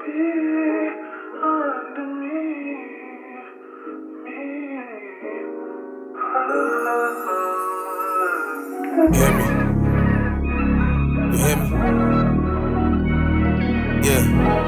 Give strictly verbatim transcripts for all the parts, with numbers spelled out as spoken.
You hear me? You hear me? Yeah.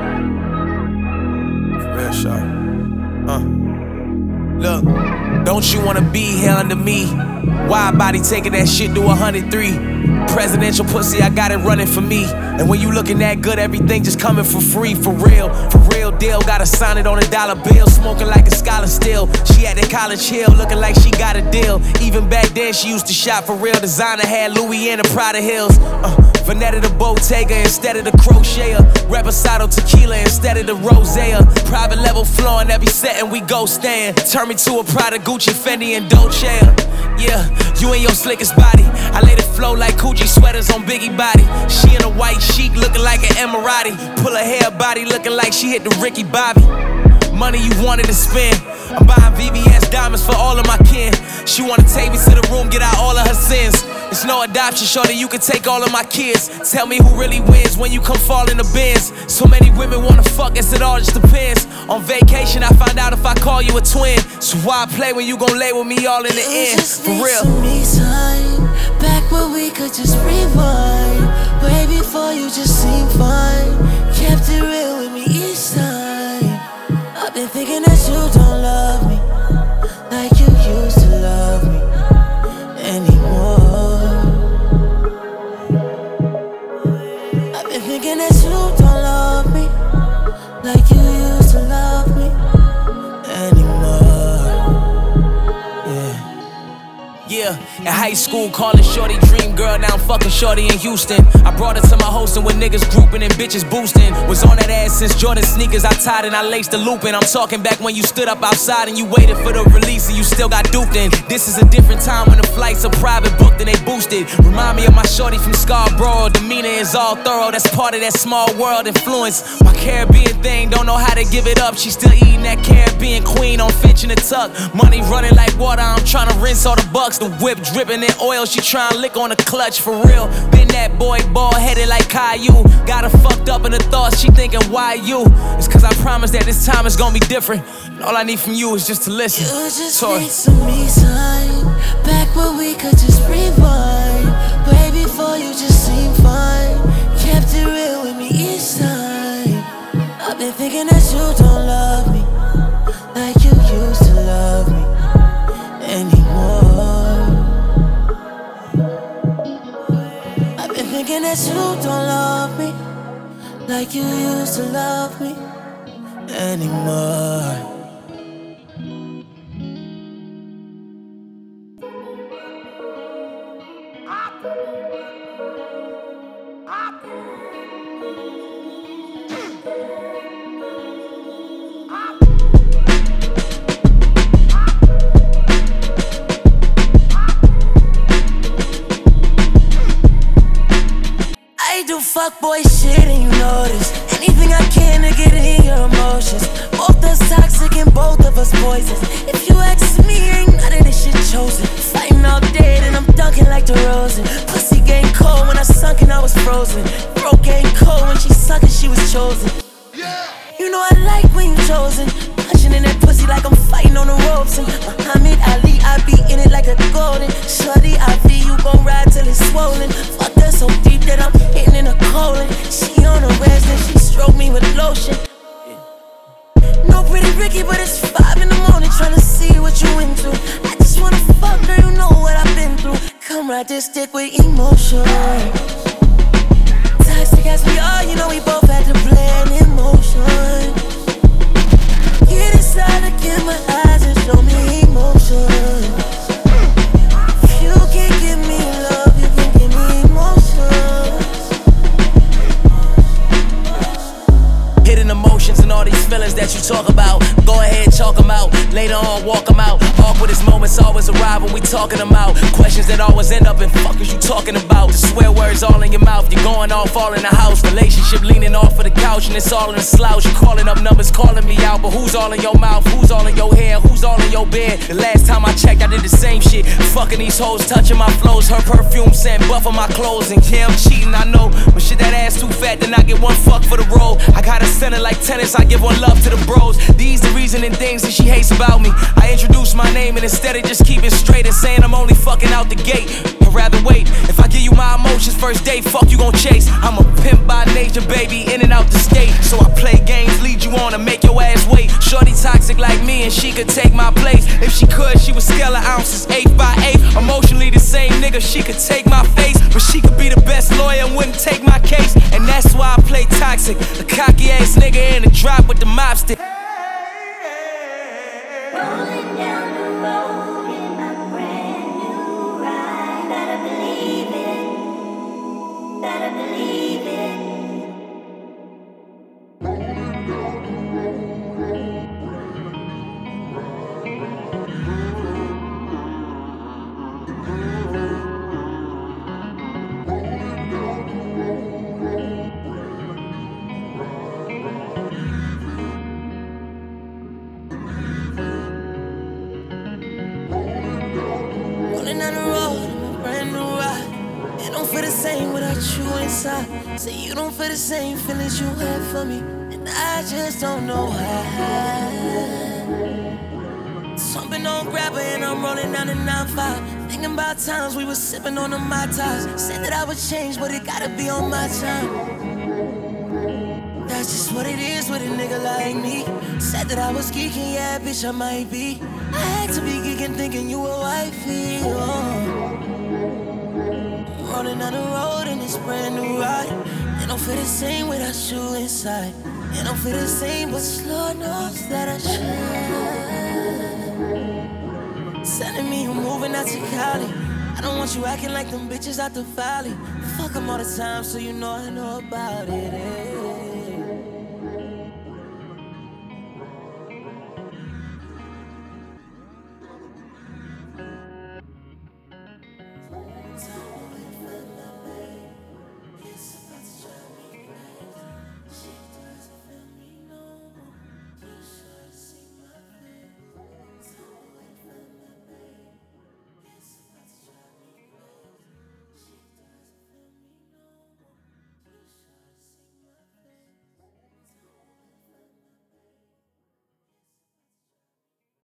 For real, shot. Uh. Look, don't you wanna be here under me? Wide body taking that shit to one hundred three. Presidential pussy, I got it running for me. And when you looking that good, everything just coming for free. For real, for real deal. Gotta sign it on a dollar bill. Smoking like a scholar still. She at the college hill, looking like she got a deal. Even back then, she used to shop for real. Designer had Louis and the Prada Hills. Uh, Vanetta the Bottega instead of the crocheter. Reposado tequila instead of the rosea. Private level flowing every setting we go stand. Turn me to a Prada, Gucci, Fendi, and Dolce. Yeah, you and your slickest body. I let it flow like Coochie sweaters on Biggie body. She in a white chic looking like an Emirati. Pull her hair body looking like she hit the Ricky Bobby. Money you wanted to spend. I'm buying V V S diamonds for all of my kin. She wanna take me to the room, get out all of her sins. It's no adoption, shorty, you can take all of my kids. Tell me who really wins when you come fall in the bins. So many women wanna fuck us, it all just depends. On vacation, I find out if I call you a twin. So why play when you gon' lay with me all in the end? For real. Me time, back when we could just rewind. Way before you just seemed fine. Kept it real with me each time. I've been thinking that you don't love me like you used to love me anymore. I've been thinking that you don't love me like you used to love me anymore. Yeah. Yeah, in high school, calling shorty dream girl, now I'm fucking shorty in Houston. I brought her to my hosting with niggas grouping and bitches boosting. Was on that ass since Jordan sneakers, I tied and I laced the loop in. I'm talking back when you stood up outside and you waited for the release and you still got duped in. This is a different time when the flights are private booked and they boosted. Remind me of my shorty from Scarborough, demeanor is all thorough, that's part of that small world influence. My Caribbean thing, don't know how to give it up. She still eating that Caribbean queen on Finch in the tuck. Money running like water, I'm trying to rinse all the bucks. The whip dripping in oil, she tryna lick on the clutch for real. Been that boy bald headed like Caillou. Got her fucked up in the thoughts, she thinking why you? It's cause I promise that this time is gonna be different. And all I need from you is just to listen. You just Sorry. need some me time. Back when we could just rewind. Way before you just seemed fine. Kept it real with me each time. I've been thinking that you don't love me like you used to love me anymore. I've been thinking that you don't love me like you used to love me anymore. I do fuckboy shit and you know this. Anything I can to get in your emotions. Both us toxic and both of us poisons. If you ask me, ain't none of this shit chosen. Fighting all day and I'm dunking like DeRozan. Pussy game cold when I sunk and I was frozen. Broke game cold when she sucked and she was chosen. You know I like when you chosen. Punching in that pussy like I'm fighting on the ropes. And Muhammad Ali, I be in it like a golden. Shorty, I be you gon' ride till it's swollen. Fuck her so deep that I'm hitting in a colon. She on the rest and she stroke me with lotion. No pretty Ricky, but it's five in the morning trying to see what you into. I just wanna fuck her, you know what I've been through. Come ride this dick with emotion. Toxic as we are, you know we both had to plan emotion. Get inside, look in my eyes and show me emotion. If you can give me love, you can give me emotion. Hidden emotions and all these feelings that you talk about. Go ahead, chalk them out. Later on, walk them out. Awkwardest moments always arrive when we talking them out. Questions that always end up in fuck is you talking about. The swear words all in your mouth. You're going off all in the house. Relationship leaning off of the couch. couch and it's all in a slouch. You calling up numbers, calling me out, but who's all in your mouth? Who's all in your hair? Who's all in your bed? The last time I checked, I did the same shit. Fucking these hoes, touching my flows, her perfume scent, buffing my clothes. And yeah, I'm cheating, I know, but shit, that ass too fat, then I get one fuck for the roll. I got a center like tennis, I give one love to the bros. These the reason and things that she hates about me. I introduce my name and instead of just keeping straight and saying I'm only fucking out the gate, I'd rather wait. If I give you my emotions first date, fuck you gon' chase. I'm a pimp by nature, baby, in and out the state. So I play games, lead you on and make your ass wait. Shorty toxic like me and she could take my place. If she could, she would scale her ounces eight by eight. Emotionally the same nigga, she could take my face, but she could be the best lawyer and wouldn't take my case. And that's why I play toxic, a cocky ass nigga in the drop with the mop stick. Rolling down the road in a brand new ride. Better believe it. Better believe it. Rolling down the road in a brand new ride. It don't feel the same without you inside. Say you don't feel the same feelings you had for me, and I just don't know why. Something on grabber and I'm rolling down the nine five. Thinking about times we were sipping on the Mai Tais. Said that I would change, but it gotta be on my time. That's just what it is with a nigga like me. Said that I was geeking, yeah, bitch, I might be. I had to be geeking, thinking you were wifey. Oh. Rolling down the road in this brand new ride. It don't feel the same without you inside. It don't feel the same, but Lord knows that I should. Sending me, you moving out to Cali. I don't want you acting like them bitches out the valley. Fuck them all the time, so you know I know about it. Eh?